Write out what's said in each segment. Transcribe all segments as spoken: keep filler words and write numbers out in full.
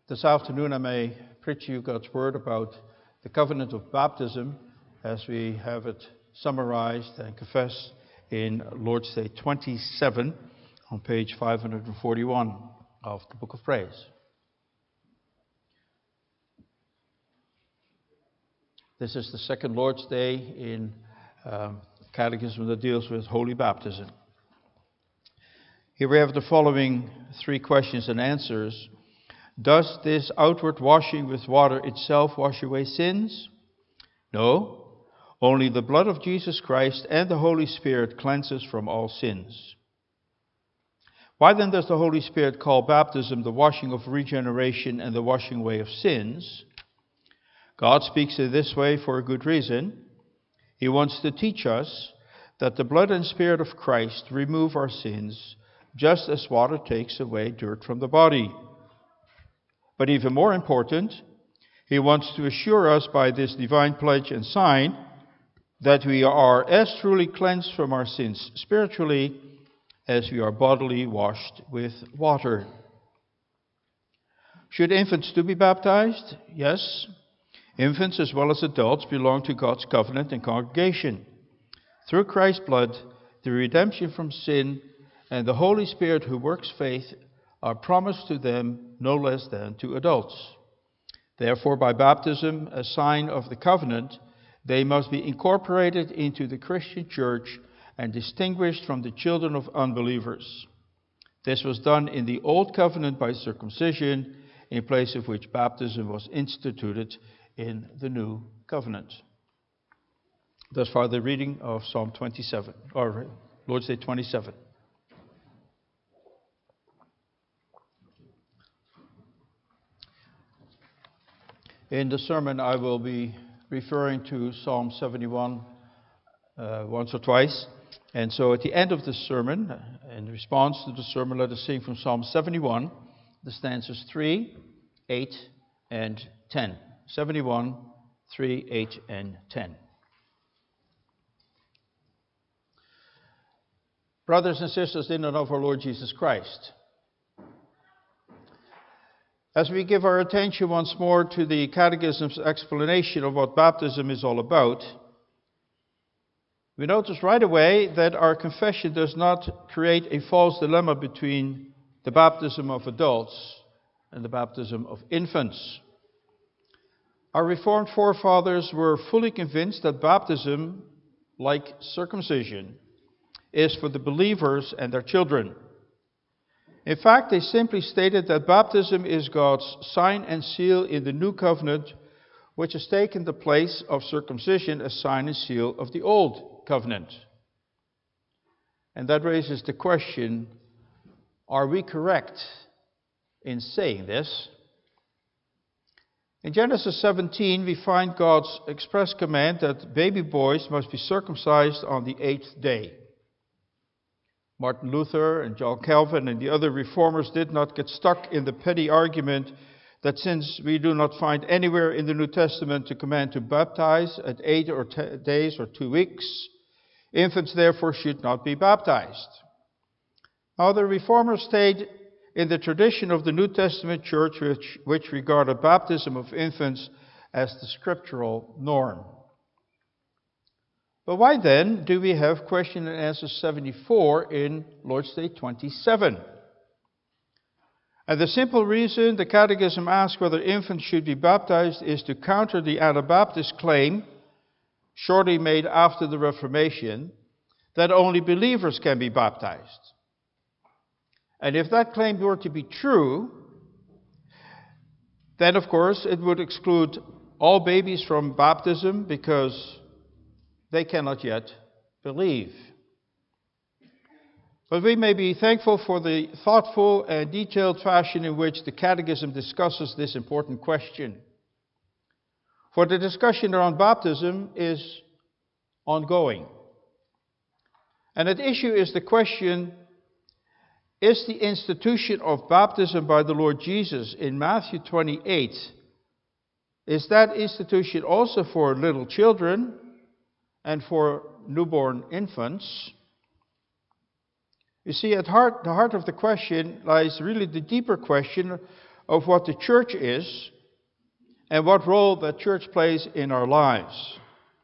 This afternoon I may preach to you God's Word about the covenant of baptism as we have it summarized and confessed in Lord's Day twenty-seven on page five hundred forty-one of the Book of Praise. This is the second Lord's Day in um, Catechism that deals with holy baptism. Here we have the following three questions and answers. Does this outward washing with water itself wash away sins? No. Only the blood of Jesus Christ and the Holy Spirit cleanses from all sins. Why then does the Holy Spirit call baptism the washing of regeneration and the washing away of sins? God speaks in this way for a good reason. He wants to teach us that the blood and Spirit of Christ remove our sins, just as water takes away dirt from the body. But even more important, he wants to assure us by this divine pledge and sign that we are as truly cleansed from our sins spiritually as we are bodily washed with water. Should infants too be baptized? Yes. Infants as well as adults belong to God's covenant and congregation. Through Christ's blood, the redemption from sin and the Holy Spirit who works faith are promised to them no less than to adults. Therefore, by baptism, a sign of the covenant, they must be incorporated into the Christian church and distinguished from the children of unbelievers. This was done in the Old Covenant by circumcision, in place of which baptism was instituted in the New Covenant. Thus far, the reading of Psalm twenty-seven, or Lord's Day twenty-seven. In the sermon, I will be referring to Psalm seventy-one uh, once or twice. And so at the end of the sermon, in response to the sermon, let us sing from Psalm seventy-one, the stanzas three, eight, and ten. seventy-one, three, eight, and ten. Brothers and sisters in and of our Lord Jesus Christ, as we give our attention once more to the Catechism's explanation of what baptism is all about, we notice right away that our confession does not create a false dilemma between the baptism of adults and the baptism of infants. Our Reformed forefathers were fully convinced that baptism, like circumcision, is for the believers and their children. In fact, they simply stated that baptism is God's sign and seal in the new covenant, which has taken the place of circumcision as sign and seal of the old covenant. And that raises the question, are we correct in saying this? In Genesis seventeen, we find God's express command that baby boys must be circumcised on the eighth day. Martin Luther and John Calvin and the other reformers did not get stuck in the petty argument that since we do not find anywhere in the New Testament to command to baptize at eight or ten days or two weeks, infants therefore should not be baptized. Now the reformers stayed in the tradition of the New Testament church, which, which regarded baptism of infants as the scriptural norm. But why then do we have question and answer seventy-four in Lord's Day twenty-seven? And the simple reason the Catechism asks whether infants should be baptized is to counter the Anabaptist claim, shortly made after the Reformation, that only believers can be baptized. And if that claim were to be true, then of course it would exclude all babies from baptism because they cannot yet believe. But we may be thankful for the thoughtful and detailed fashion in which the Catechism discusses this important question. For the discussion around baptism is ongoing. And at issue is the question, is the institution of baptism by the Lord Jesus in Matthew twenty-eight, is that institution also for little children and for newborn infants? You see, at heart, the heart of the question lies really the deeper question of what the church is and what role that church plays in our lives.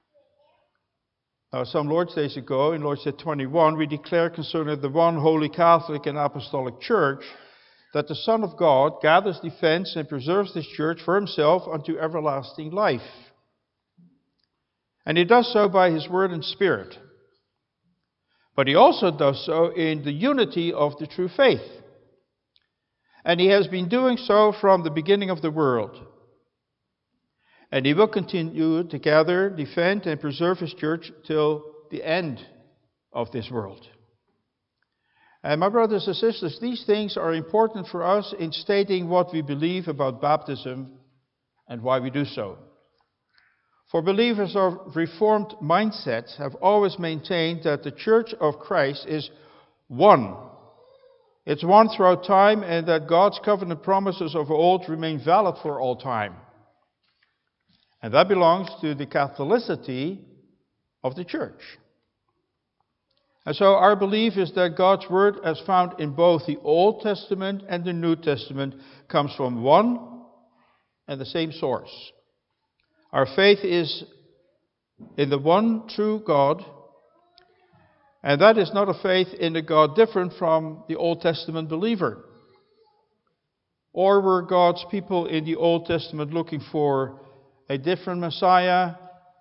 Now, some Lord's Days ago, in Lord's Day twenty-one, we declare concerning the one holy Catholic and Apostolic Church that the Son of God gathers, defends, and preserves this church for himself unto everlasting life. And he does so by his word and spirit. But he also does so in the unity of the true faith. And he has been doing so from the beginning of the world. And he will continue to gather, defend, and preserve his church till the end of this world. And my brothers and sisters, these things are important for us in stating what we believe about baptism and why we do so. For believers of Reformed mindsets have always maintained that the Church of Christ is one. It's one throughout time, and that God's covenant promises of old remain valid for all time. And that belongs to the Catholicity of the Church. And so our belief is that God's Word, as found in both the Old Testament and the New Testament, comes from one and the same source. Our faith is in the one true God, and that is not a faith in a God different from the Old Testament believer. Or were God's people in the Old Testament looking for a different Messiah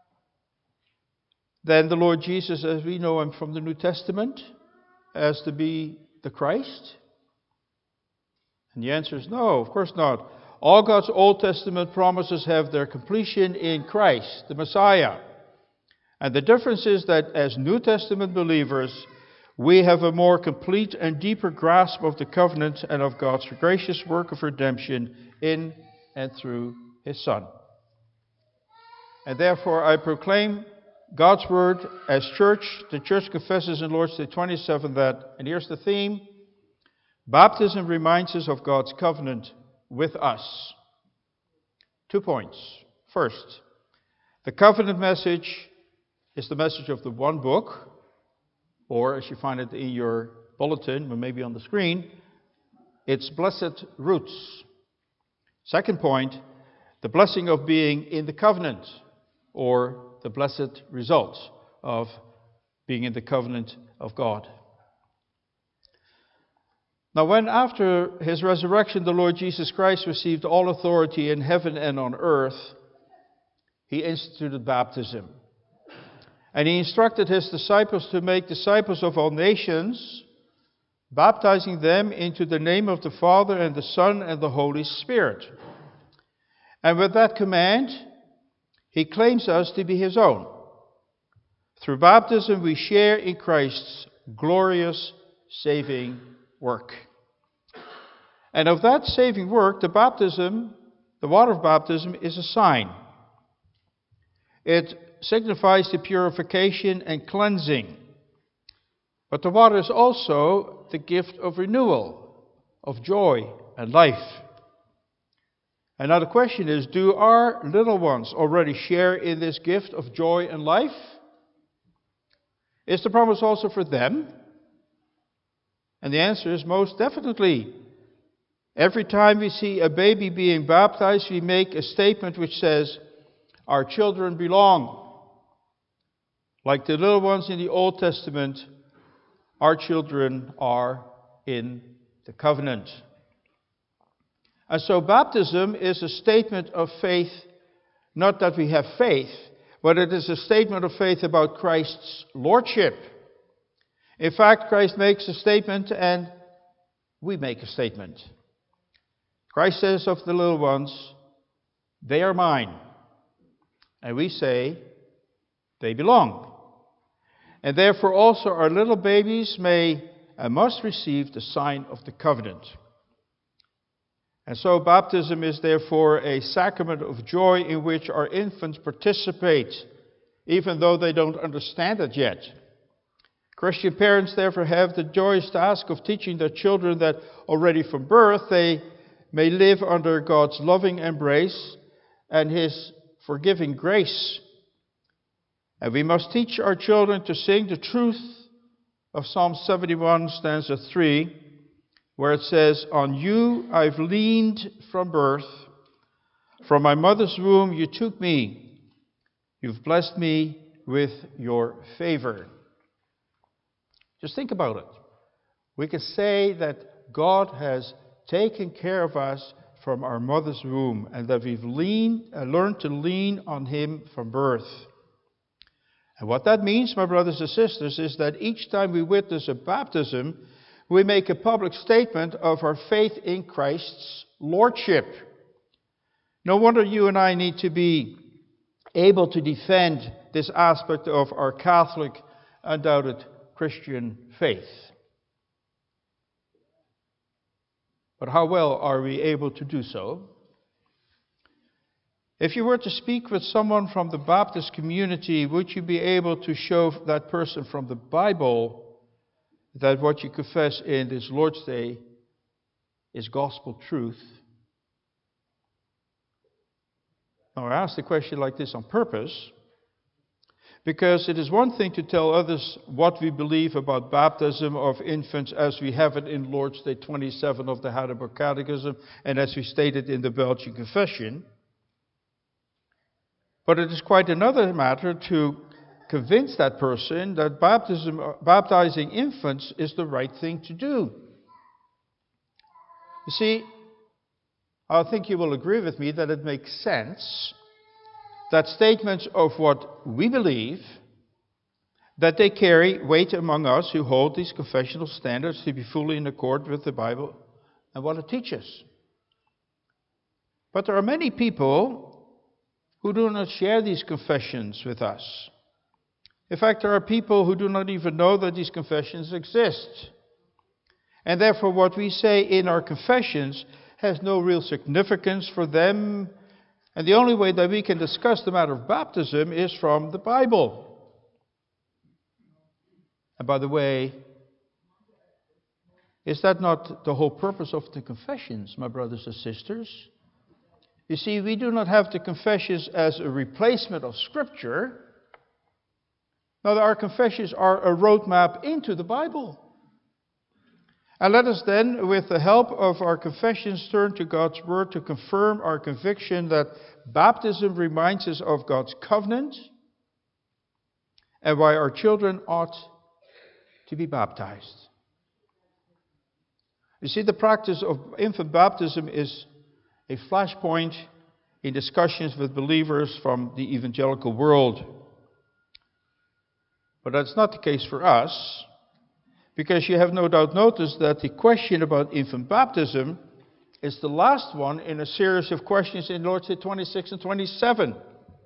than the Lord Jesus as we know him from the New Testament, as to be the Christ? And the answer is no, of course not. All God's Old Testament promises have their completion in Christ, the Messiah. And the difference is that as New Testament believers, we have a more complete and deeper grasp of the covenant and of God's gracious work of redemption in and through his Son. And therefore I proclaim God's Word as church. The church confesses in Lord's Day twenty-seven that, and here's the theme, baptism reminds us of God's covenant with us. Two points. First, the covenant message is the message of the one book, or as you find it in your bulletin, or maybe on the screen, its blessed roots. Second point, the blessing of being in the covenant, or the blessed result of being in the covenant of God. Now, when after his resurrection the Lord Jesus Christ received all authority in heaven and on earth, he instituted baptism. And he instructed his disciples to make disciples of all nations, baptizing them into the name of the Father and the Son and the Holy Spirit. And with that command, he claims us to be his own. Through baptism, we share in Christ's glorious saving work. And of that saving work, the baptism, the water of baptism, is a sign. It signifies the purification and cleansing. But the water is also the gift of renewal, of joy and life. And now the question is, do our little ones already share in this gift of joy and life? Is the promise also for them? And the answer is most definitely. Every time we see a baby being baptized, we make a statement which says, our children belong. Like the little ones in the Old Testament, our children are in the covenant. And so baptism is a statement of faith, not that we have faith, but it is a statement of faith about Christ's lordship. In fact, Christ makes a statement and we make a statement. Christ says of the little ones, they are mine. And we say, they belong. And therefore also our little babies may and must receive the sign of the covenant. And so baptism is therefore a sacrament of joy in which our infants participate, even though they don't understand it yet. Christian parents therefore have the joyous task of teaching their children that already from birth they may live under God's loving embrace and his forgiving grace. And we must teach our children to sing the truth of Psalm seventy-one, stanza three. where it says, "On you I've leaned from birth. From my mother's womb you took me. You've blessed me with your favor." Just think about it. We can say that God has taken care of us from our mother's womb, and that we've leaned, uh, learned to lean on Him from birth. And what that means, my brothers and sisters, is that each time we witness a baptism, we make a public statement of our faith in Christ's Lordship. No wonder you and I need to be able to defend this aspect of our Catholic, undoubted Christian faith. But how well are we able to do so? If you were to speak with someone from the Baptist community, would you be able to show that person from the Bible that what you confess in this Lord's Day is gospel truth? Now, I ask the question like this on purpose, because it is one thing to tell others what we believe about baptism of infants as we have it in Lord's Day twenty-seven of the Heidelberg Catechism and as we stated in the Belgian Confession. But it is quite another matter to convince that person that baptism, baptizing infants is the right thing to do. You see, I think you will agree with me that it makes sense that statements of what we believe, that they carry weight among us who hold these confessional standards to be fully in accord with the Bible and what it teaches. But there are many people who do not share these confessions with us. In fact, there are people who do not even know that these confessions exist. And therefore, what we say in our confessions has no real significance for them. And the only way that we can discuss the matter of baptism is from the Bible. And by the way, is that not the whole purpose of the confessions, my brothers and sisters? You see, we do not have the confessions as a replacement of Scripture. No, our confessions are a roadmap into the Bible. And let us then, with the help of our confessions, turn to God's Word to confirm our conviction that baptism reminds us of God's covenant and why our children ought to be baptized. You see, the practice of infant baptism is a flashpoint in discussions with believers from the evangelical world. But that's not the case for us, because you have no doubt noticed that the question about infant baptism is the last one in a series of questions in Lord's Day twenty-six and twenty-seven.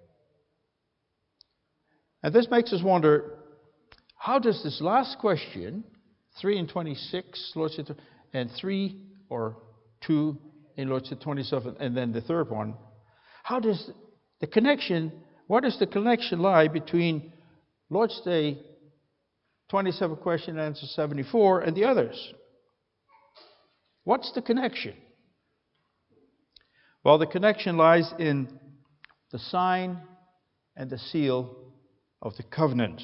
And this makes us wonder, how does this last question, three and twenty-six, Lord's Day, and three or two in Lord's Day twenty-seven, and then the third one, how does the connection, what does the connection lie between Lord's Day twenty-seven question and answer seventy-four and the others? What's the connection? Well, the connection lies in the sign and the seal of the covenant.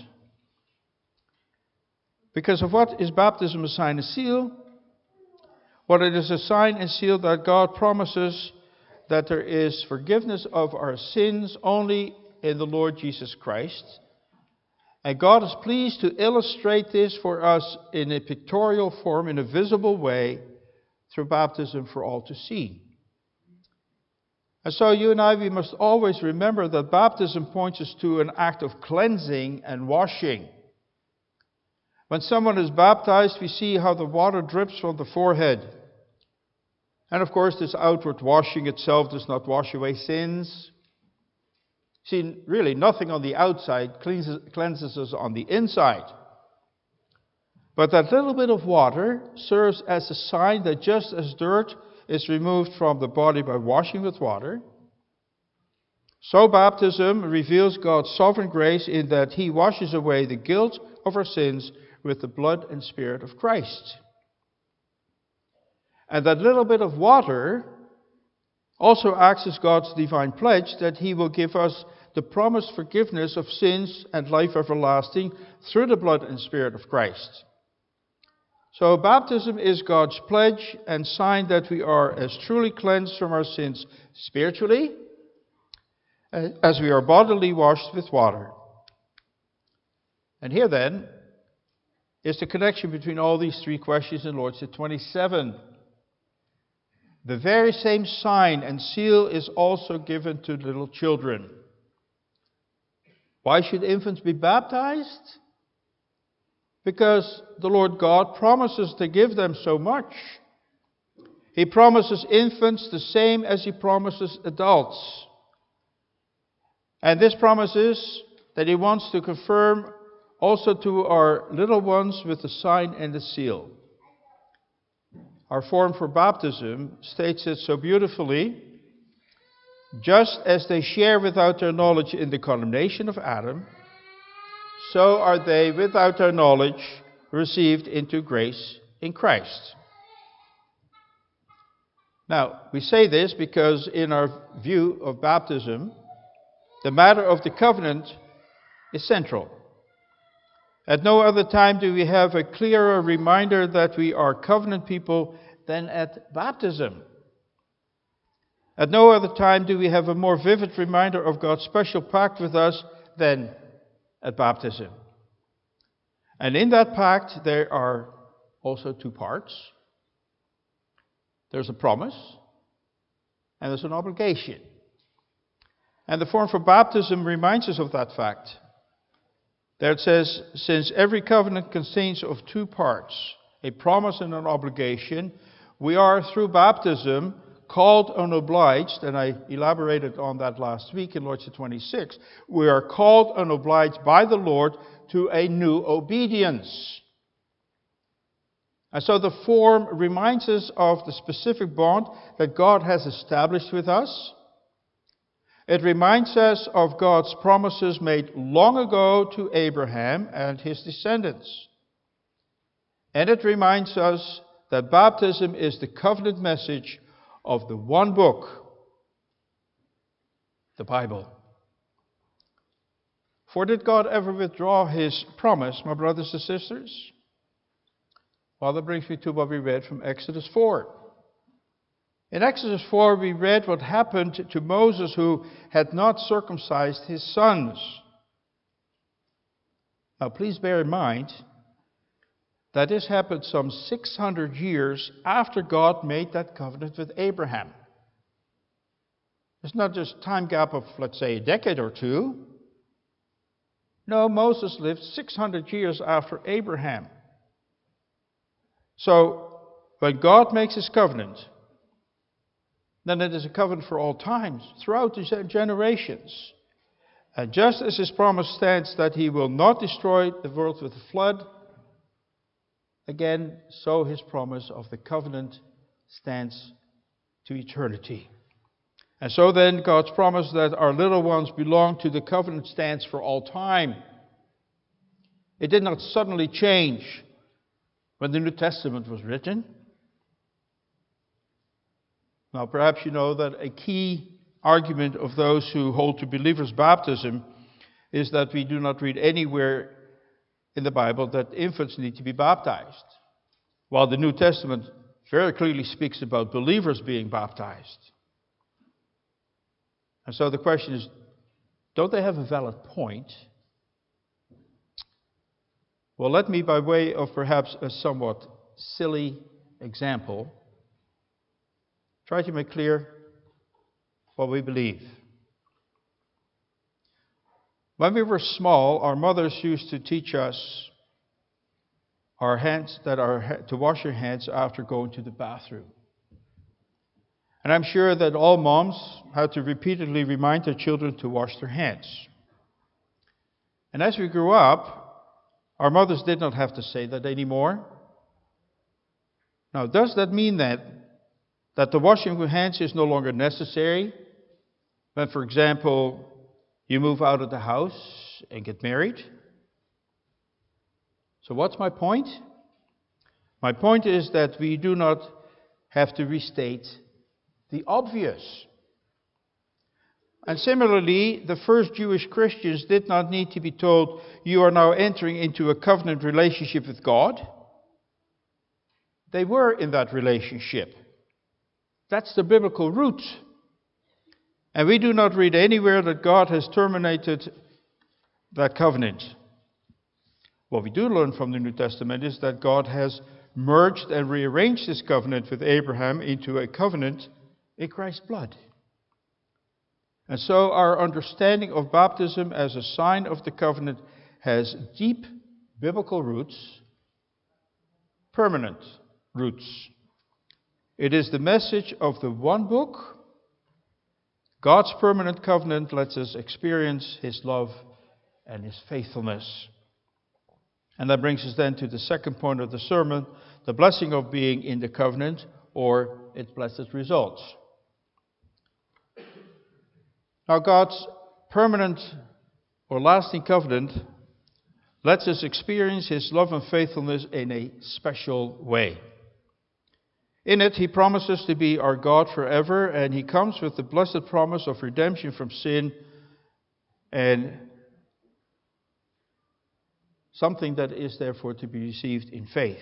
Because of what is baptism, a sign and seal? Well, it is a sign and seal that God promises that there is forgiveness of our sins only in the Lord Jesus Christ. And God is pleased to illustrate this for us in a pictorial form, in a visible way, through baptism for all to see. And so you and I, we must always remember that baptism points us to an act of cleansing and washing. When someone is baptized, we see how the water drips from the forehead. And of course, this outward washing itself does not wash away sins. See, really, nothing on the outside cleanses, cleanses us on the inside. But that little bit of water serves as a sign that just as dirt is removed from the body by washing with water, so baptism reveals God's sovereign grace in that He washes away the guilt of our sins with the blood and Spirit of Christ. And that little bit of water also acts as God's divine pledge that He will give us the promised forgiveness of sins and life everlasting through the blood and Spirit of Christ. So baptism is God's pledge and sign that we are as truly cleansed from our sins spiritually as we are bodily washed with water. And here then is the connection between all these three questions in Lordship twenty-seven. The very same sign and seal is also given to little children. Why should infants be baptized? Because the Lord God promises to give them so much. He promises infants the same as He promises adults. And this promise is that He wants to confirm also to our little ones with the sign and the seal. Our form for baptism states it so beautifully. Just as they share without their knowledge in the condemnation of Adam, so are they without their knowledge received into grace in Christ. Now, we say this because in our view of baptism, the matter of the covenant is central. At no other time do we have a clearer reminder that we are covenant people than at baptism. At no other time do we have a more vivid reminder of God's special pact with us than at baptism. And in that pact there are also two parts. There's a promise and there's an obligation. And the form for baptism reminds us of that fact. There it says, since every covenant consists of two parts, a promise and an obligation, we are through baptism called and obliged, and I elaborated on that last week in Lordship twenty-six, we are called and obliged by the Lord to a new obedience. And so the form reminds us of the specific bond that God has established with us. It reminds us of God's promises made long ago to Abraham and his descendants. And it reminds us that baptism is the covenant message of the one book, the Bible. For did God ever withdraw His promise, my brothers and sisters? Well, that brings me to what we read from Exodus four. In Exodus four, we read what happened to Moses who had not circumcised his sons. Now, please bear in mind that this happened some six hundred years after God made that covenant with Abraham. It's not just a time gap of, let's say, a decade or two. No, Moses lived six hundred years after Abraham. So, when God makes His covenant, then it is a covenant for all times, throughout the generations. And just as His promise stands that He will not destroy the world with a flood, again, so His promise of the covenant stands to eternity. And so then God's promise that our little ones belong to the covenant stands for all time. It did not suddenly change when the New Testament was written. Now, perhaps you know that a key argument of those who hold to believers' baptism is that we do not read anywhere in the Bible that infants need to be baptized, while the New Testament very clearly speaks about believers being baptized. And so the question is, don't they have a valid point? Well, let me, by way of perhaps a somewhat silly example, try to make clear what we believe. When we were small, our mothers used to teach us our hands that are to wash your hands after going to the bathroom. And I'm sure that all moms had to repeatedly remind their children to wash their hands. And as we grew up, our mothers did not have to say that anymore. Now, does that mean that that the washing of hands is no longer necessary when, for example, you move out of the house and get married? So what's my point? My point is that we do not have to restate the obvious. And similarly, the first Jewish Christians did not need to be told, you are now entering into a covenant relationship with God. they were in that relationship. That's the biblical root. And we do not read anywhere that God has terminated that covenant. What we do learn from the New Testament is that God has merged and rearranged his covenant with Abraham into a covenant in Christ's blood. And so our understanding of baptism as a sign of the covenant has deep biblical roots, permanent roots. It is the message of the one book. God's permanent covenant lets us experience his love and his faithfulness. And that brings us then to the second point of the sermon, the blessing of being in the covenant, or its blessed results. Now, God's permanent or lasting covenant lets us experience his love and faithfulness in a special way. In it, he promises to be our God forever, and he comes with the blessed promise of redemption from sin and something that is therefore to be received in faith.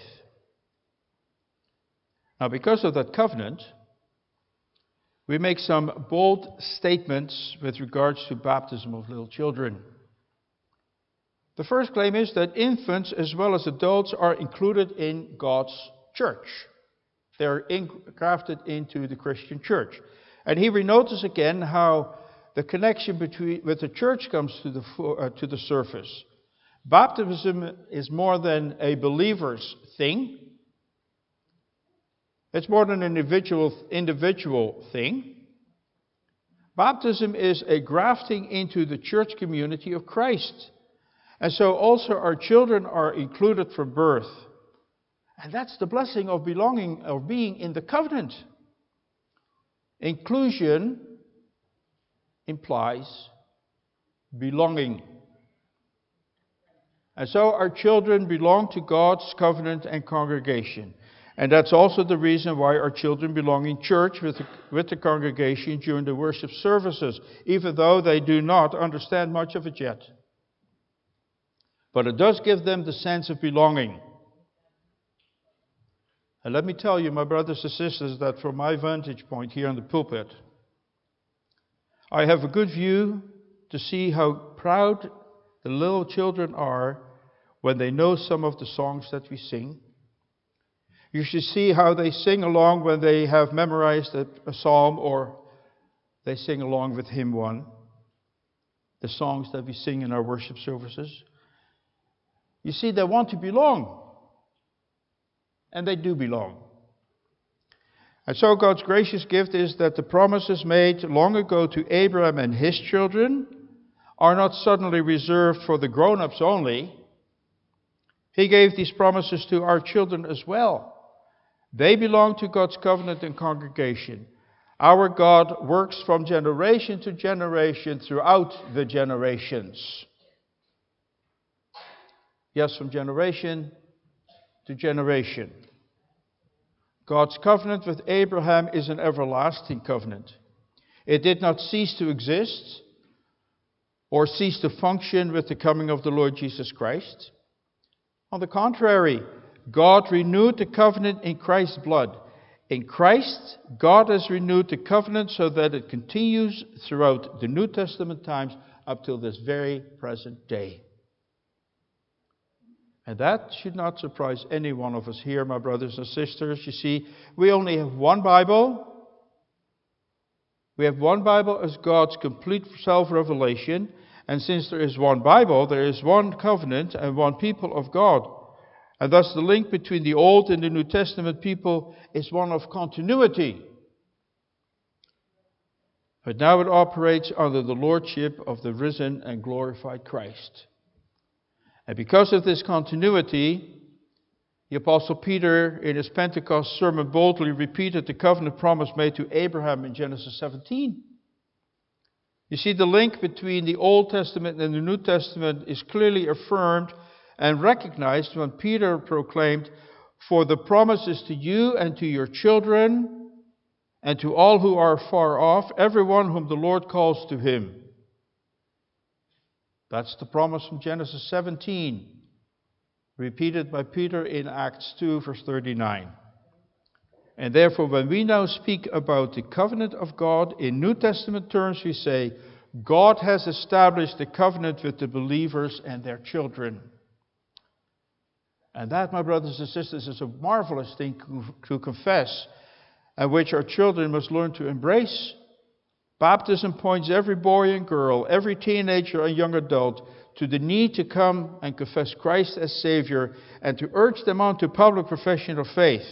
Now, because of that covenant, we make some bold statements with regards to baptism of little children. The first claim is that infants as well as adults are included in God's church. They're grafted into the Christian church. And here we notice again how the connection between with the church comes to the, uh, to the surface. Baptism is more than a believer's thing. It's more than an individual, individual thing. Baptism is a grafting into the church community of Christ. And so also our children are included from birth. And that's the blessing of belonging or being in the covenant. Inclusion implies belonging. And so our children belong to God's covenant and congregation. And that's also the reason why our children belong in church with the, with the congregation during the worship services, even though they do not understand much of it yet. But it does give them the sense of belonging. And let me tell you, my brothers and sisters, that from my vantage point here on the pulpit, I have a good view to see how proud the little children are when they know some of the songs that we sing. You should see how they sing along when they have memorized a, a psalm, or they sing along with hymn one, the songs that we sing in our worship services. You see, they want to belong. And they do belong. And so God's gracious gift is that the promises made long ago to Abraham and his children are not suddenly reserved for the grown-ups only. He gave these promises to our children as well. They belong to God's covenant and congregation. Our God works from generation to generation throughout the generations. Yes, from generation to generation. God's covenant with Abraham is an everlasting covenant. It did not cease to exist or cease to function with the coming of the Lord Jesus Christ. On the contrary, God renewed the covenant in Christ's blood. In Christ, God has renewed the covenant so that it continues throughout the New Testament times up till this very present day. And that should not surprise any one of us here, my brothers and sisters. You see, we only have one Bible. We have one Bible as God's complete self-revelation. And since there is one Bible, there is one covenant and one people of God. And thus the link between the Old and the New Testament people is one of continuity. But now it operates under the lordship of the risen and glorified Christ. And because of this continuity, the Apostle Peter in his Pentecost sermon boldly repeated the covenant promise made to Abraham in Genesis seventeen. You see, the link between the Old Testament and the New Testament is clearly affirmed and recognized when Peter proclaimed, "For the promises to you and to your children and to all who are far off, everyone whom the Lord calls to him." That's the promise from Genesis seventeen, repeated by Peter in Acts two, verse thirty-nine. And therefore, when we now speak about the covenant of God in New Testament terms, we say, God has established the covenant with the believers and their children. And that, my brothers and sisters, is a marvelous thing to confess, and which our children must learn to embrace. Baptism points every boy and girl, every teenager and young adult to the need to come and confess Christ as Savior and to urge them on to public profession of faith.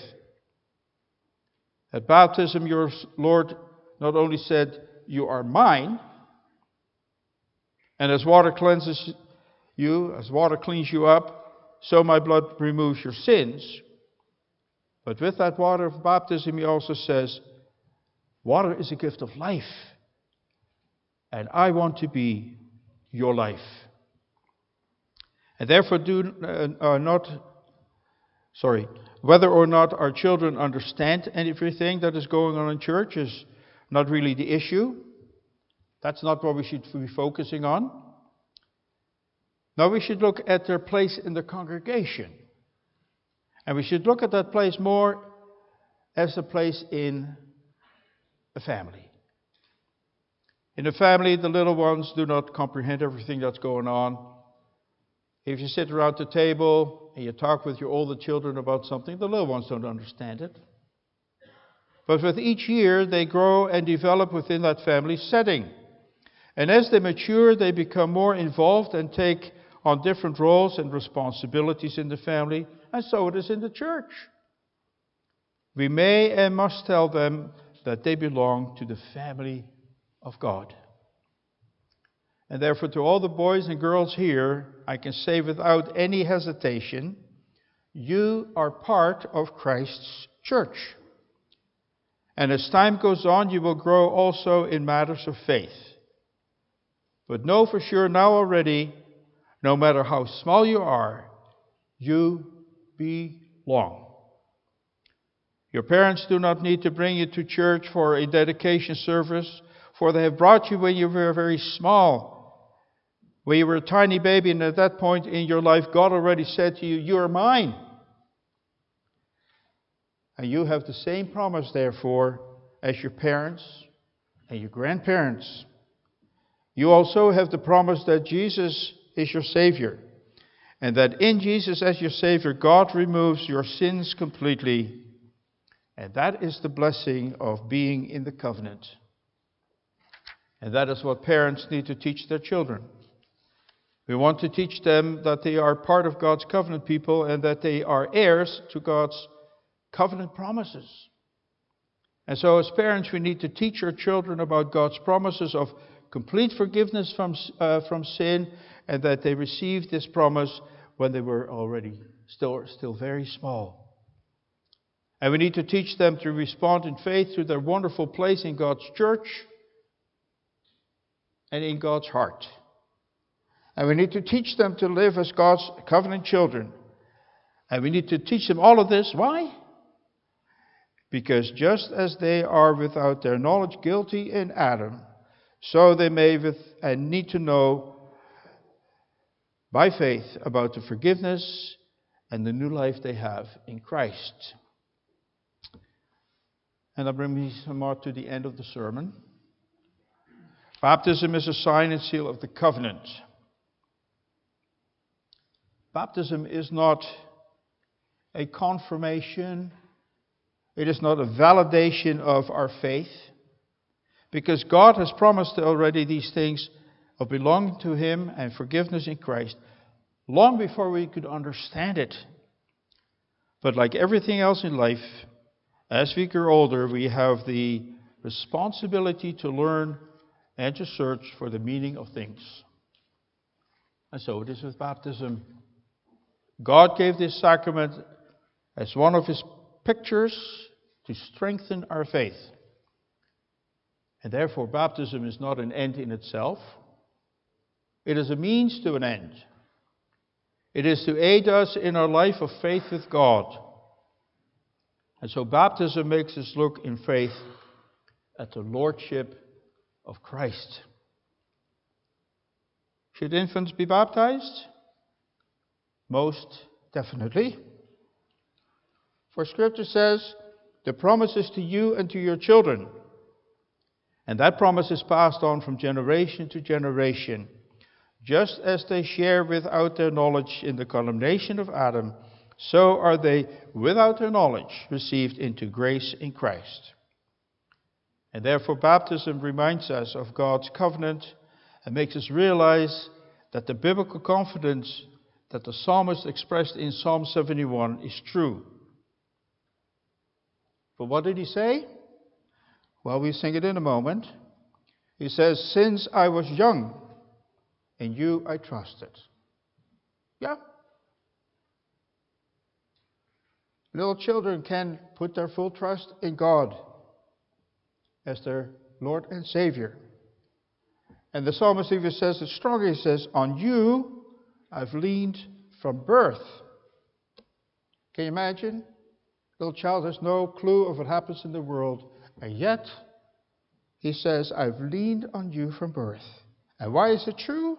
At baptism, your Lord not only said, "You are mine," and as water cleanses you, as water cleans you up, so my blood removes your sins. But with that water of baptism, he also says, water is a gift of life, and I want to be your life. And therefore, do uh, uh, not, sorry, whether or not our children understand everything that is going on in church is not really the issue. That's not what we should be focusing on. Now we should look at their place in the congregation. And we should look at that place more as a place in a family. In a family, the little ones do not comprehend everything that's going on. If you sit around the table and you talk with your older children about something, the little ones don't understand it. But with each year, they grow and develop within that family setting. And as they mature, they become more involved and take on different roles and responsibilities in the family, and so it is in the church. We may and must tell them that they belong to the family of God. And therefore, to all the boys and girls here, I can say without any hesitation, you are part of Christ's church. And as time goes on, you will grow also in matters of faith. But know for sure now already, no matter how small you are, you belong. Your parents do not need to bring you to church for a dedication service, for they have brought you when you were very small. When you were a tiny baby, and at that point in your life, God already said to you, "You are mine." And you have the same promise, therefore, as your parents and your grandparents. You also have the promise that Jesus is your Savior, and that in Jesus as your Savior, God removes your sins completely. And that is the blessing of being in the covenant. And that is what parents need to teach their children. We want to teach them that they are part of God's covenant people and that they are heirs to God's covenant promises. And so as parents, we need to teach our children about God's promises of complete forgiveness from, uh, from sin, and that they received this promise when they were already still, still very small. And we need to teach them to respond in faith to their wonderful place in God's church and in God's heart. And we need to teach them to live as God's covenant children. And we need to teach them all of this. Why? Because just as they are without their knowledge guilty in Adam, so they may with, and need to know by faith about the forgiveness and the new life they have in Christ. And that brings me somewhat to the end of the sermon. Baptism is a sign and seal of the covenant. Baptism is not a confirmation. It is not a validation of our faith. Because God has promised already these things of belonging to Him and forgiveness in Christ long before we could understand it. But like everything else in life, as we grow older, we have the responsibility to learn and to search for the meaning of things. And so it is with baptism. God gave this sacrament as one of His pictures to strengthen our faith. And therefore, baptism is not an end in itself. It is a means to an end. It is to aid us in our life of faith with God. And so baptism makes us look in faith at the Lordship of Christ. Should infants be baptized? Most definitely. For Scripture says, The promise is to you and to your children. And that promise is passed on from generation to generation, just as they share without their knowledge in the condemnation of Adam, so are they without their knowledge received into grace in Christ. And therefore baptism reminds us of God's covenant and makes us realize that the biblical confidence that the psalmist expressed in Psalm seventy-one is true. But what did he say? Well, we'll sing it in a moment. He says, "Since I was young, in you I trusted." Yeah. Little children can put their full trust in God as their Lord and Savior. And the psalmist even says it strongly. He says, "On you I've leaned from birth." Can you imagine? Little child has no clue of what happens in the world, and yet he says, "I've leaned on you from birth." And why is it true?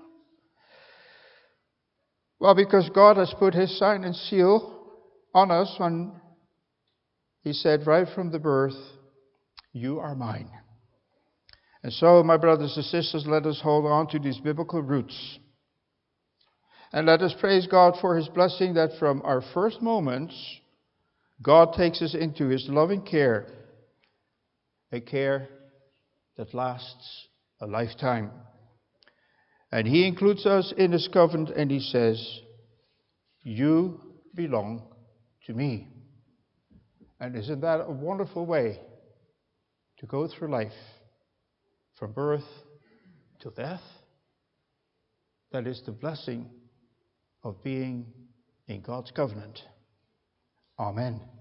Well, because God has put his sign and seal on us when he said right from the birth, "You are mine." And so, my brothers and sisters, let us hold on to these biblical roots. And let us praise God for his blessing that from our first moments, God takes us into his loving care, a care that lasts a lifetime. And he includes us in his covenant, and he says, "You belong to me." And isn't that a wonderful way to go through life, from birth to death? That is the blessing of being in God's covenant. Amen.